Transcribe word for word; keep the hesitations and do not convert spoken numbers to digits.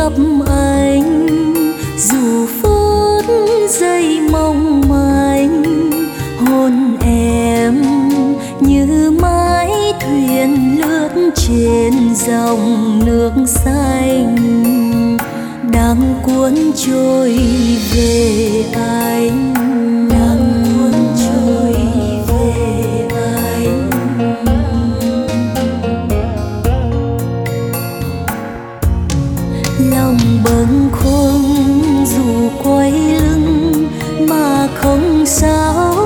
gặp anh, dù phút giây mong manh, hôn em như mái thuyền lướt trên dòng nước xanh, đang cuốn trôi về anh, đang cuốn trôi về anh. Lòng bâng khuâng dù quay lưng mà không sao